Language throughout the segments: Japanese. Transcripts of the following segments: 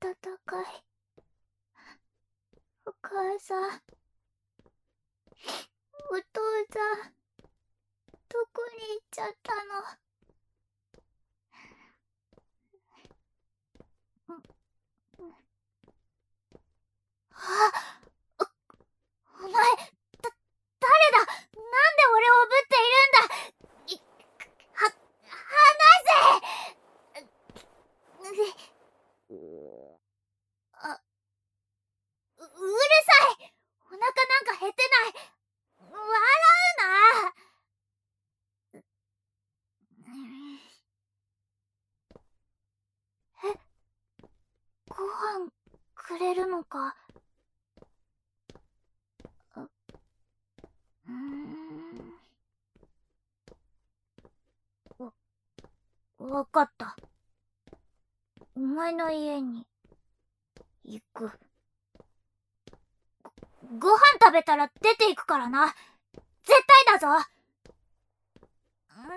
かい。お母さん、お父さん、どこに行っちゃったの？あ、お前、誰だ？なんで俺をおぶっているんだ？離せ！うるさい！お腹なんか減ってない。笑うな！ご飯くれるのか？わかった。お前の家に行く。ご飯食べたら出て行くからな。絶対だぞ。笑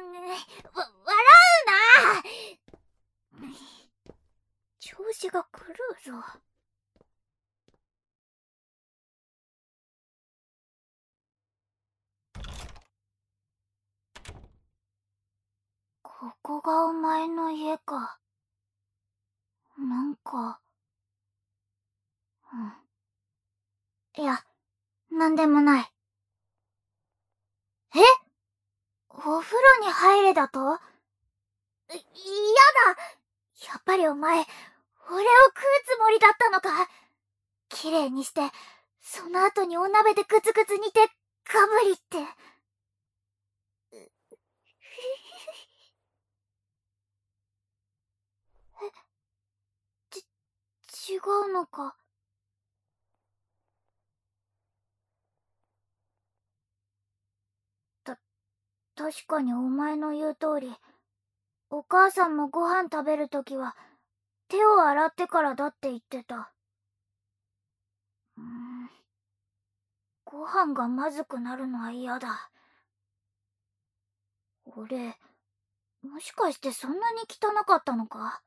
うな！調子が狂うぞ。ここがお前の家か。なんか、いや、なんでもない。え？お風呂に入れだと？嫌だ！やっぱりお前、俺を食うつもりだったのか。綺麗にして、その後にお鍋でグツグツ煮て、ガブリって。違うのか。確かにお前の言う通り、お母さんもご飯食べるときは、手を洗ってからだって言ってた。ご飯がまずくなるのは嫌だ。俺、もしかしてそんなに汚かったのか？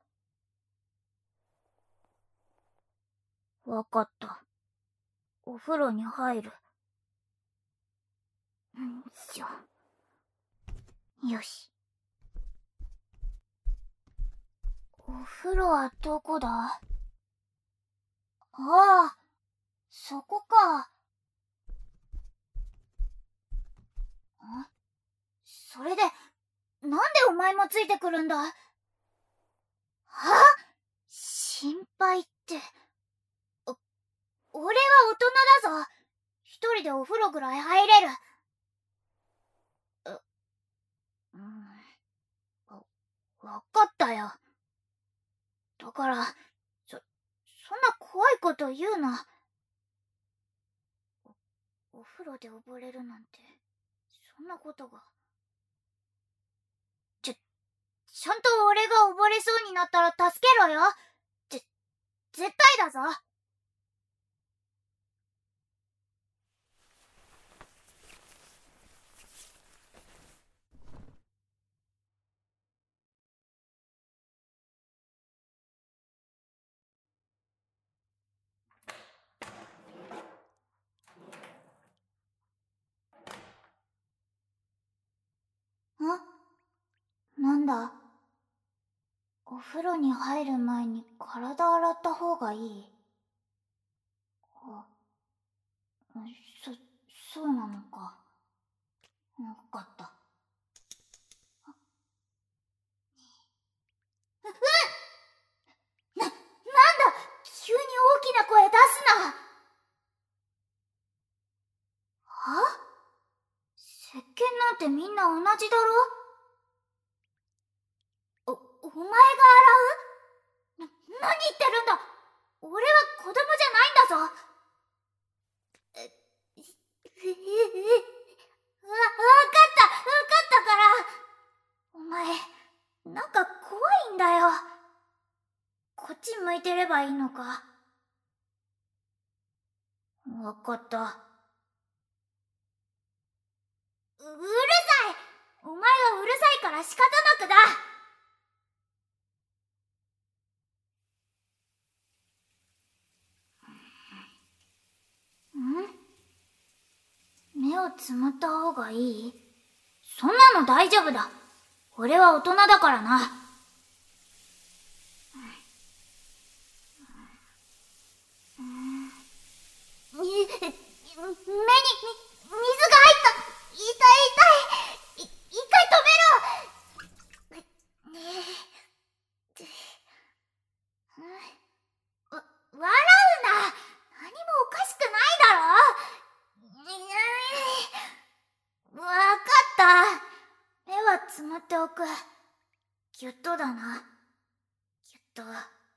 わかった。お風呂に入る。よし。お風呂はどこだ？ああ、そこか。それで、なんでお前もついてくるんだ？心配って。俺は大人だぞ。一人でお風呂ぐらい入れる。わかったよ。だから、そんな怖いこと言うな。お風呂で溺れるなんて、そんなことが。ちゃんと俺が溺れそうになったら助けろよ。絶対だぞ。なんだ？お風呂に入る前に体洗った方がいい？そうなのか。わかった。なんだ！急に大きな声出すな！石鹸なんてみんな同じだろ？お前が洗う？何言ってるんだ！俺は子供じゃないんだぞ！わかったから。お前、なんか怖いんだよ。こっち向いてればいいのか？わかった。うるさい！お前がうるさいから仕方なくだ！ をつむった方がいい？そんなの大丈夫だ。俺は大人だからな。目に水が入った。痛い。一回止めろ。笑うな。何もおかしくないだろ。わかった。目はつむっておく。ぎゅっとだな。ぎゅっと。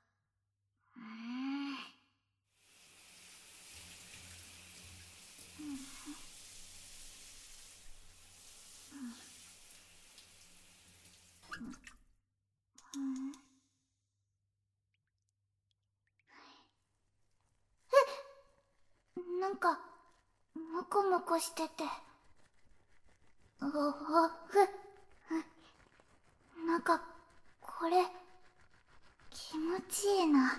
なんかもこもこしてて、なんかこれ気持ちいいな。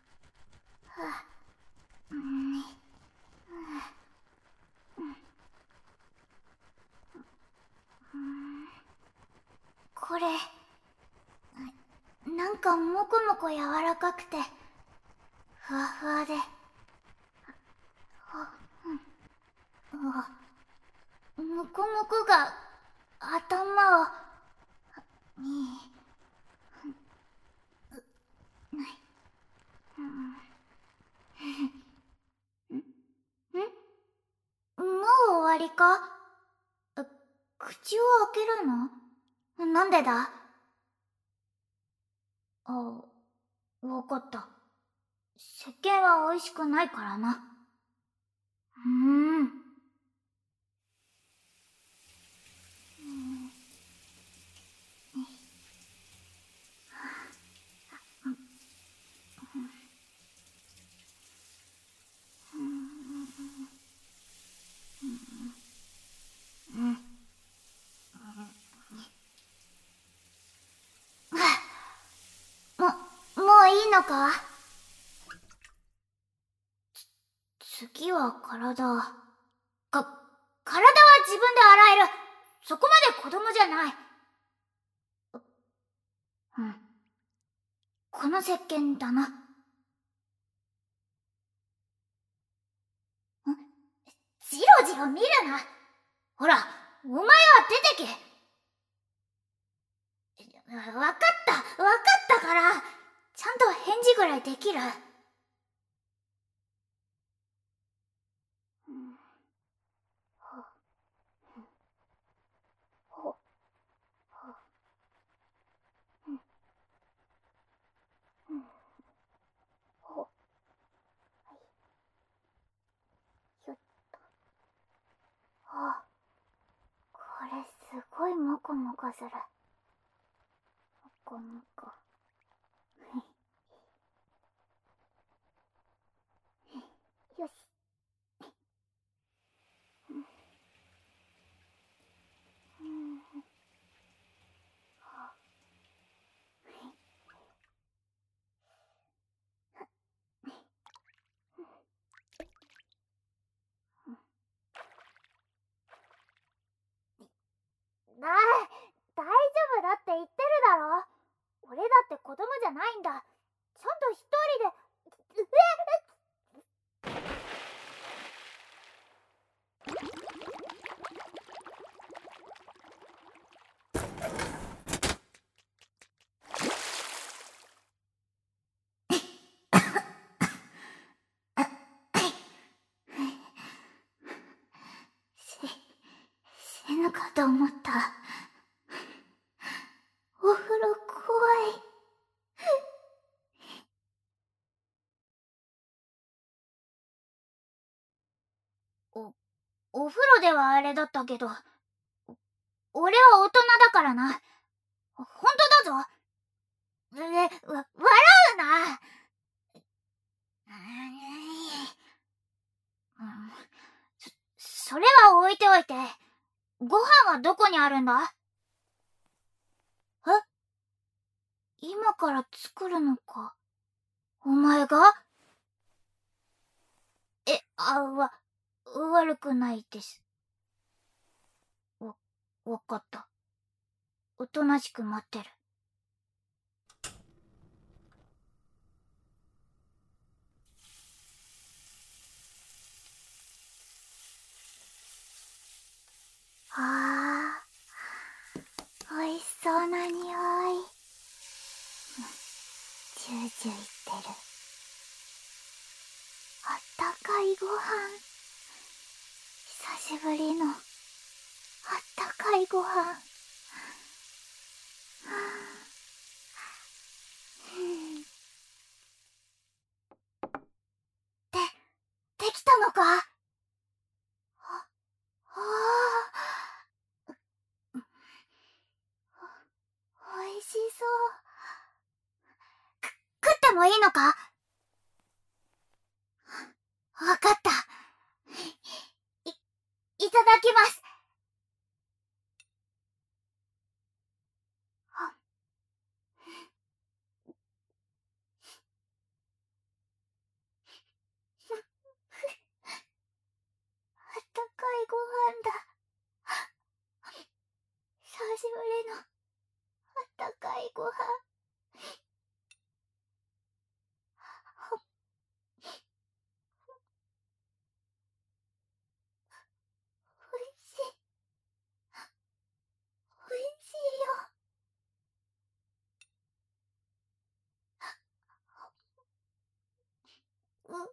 これなんかもこもこ柔らかくてふわふわで、もこもこが頭をもう終わりか？口を開けるの？なんでだ？わかった。石鹸は美味しくないからな。もういいのか？次は体は自分で洗える。そこまで子供じゃない。この石鹸だな。じろじろ見るな。ほら、お前は出てけ。わかったから、ちゃんと返事ぐらいできる。これすごいモコモコする。モコモコ。よし。大丈夫だって言ってるだろ。俺だって子供じゃないんだ。ちゃんと一人で。死ぬかと思った。お風呂怖い。お風呂ではあれだったけど、俺は大人だからな。本当だぞ。笑うな。それは置いておいて、ご飯はどこにあるんだ？今から作るのか？お前が？悪くないです。 わかった。おとなしく待ってる。ああ、おいしそうな匂い。ジュージューいってる。あったかいご飯。久しぶりのあったかいご飯。で、できたのか？あ、おいしそう。食ってもいいのか？わかった。いただきます。あったかいご飯だ。久しぶりのあったかいご飯。おいしい。おいしいよ。う、う、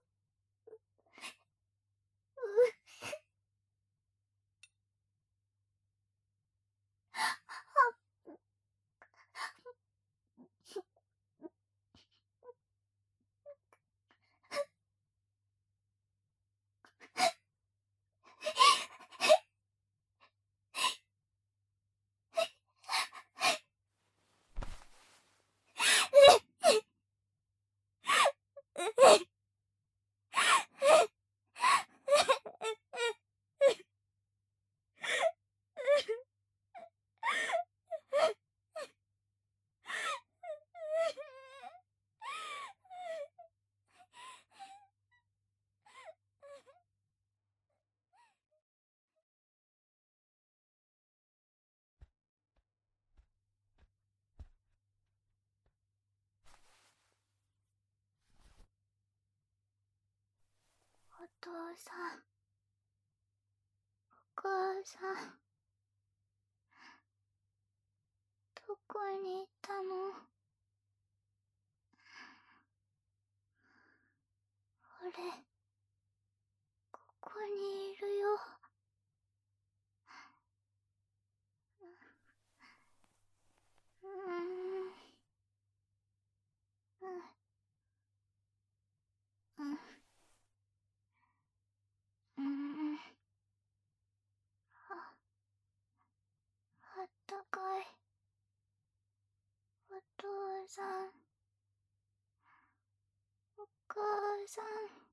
お父さん、お母さん、どこに行ったの？俺、ここにいるよ。うん、うん、うん、あったかい。お父さん、お母さん。